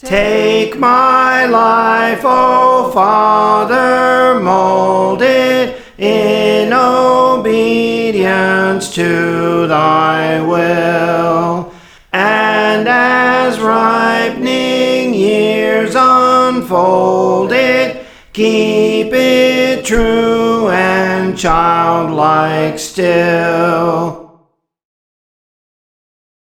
Take my life, O Father, mold it in obedience to thy will. And as ripening years unfold it, keep it true and childlike still.